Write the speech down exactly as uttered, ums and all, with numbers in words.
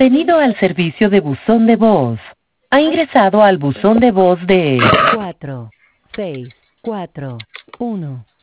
Bienvenido al servicio de buzón de voz. Ha ingresado al buzón de voz de cuatro seis cuatro uno.